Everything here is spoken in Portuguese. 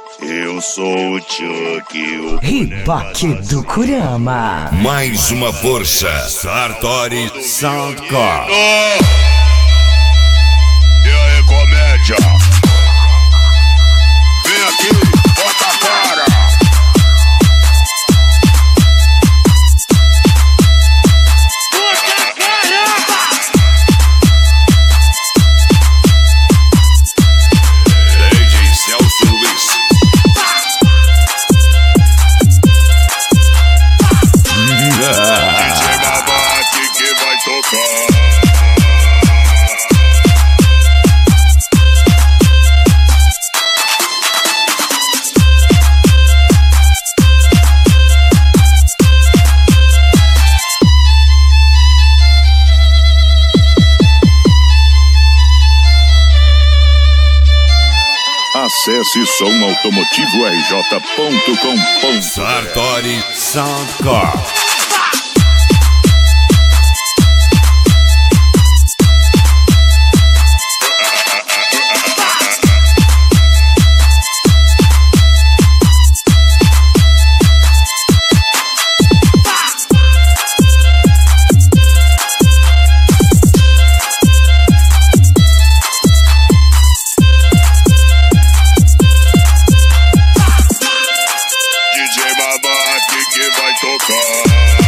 Eu sou o Chuck, o Ribaque do Kurama. Mais uma força. Sartori Soundcore. E aí, comédia? Vem aqui, bota a cara. Acesse somautomotivorj.com.br. Sartori Soundcore. DJ Babate que vai tocar.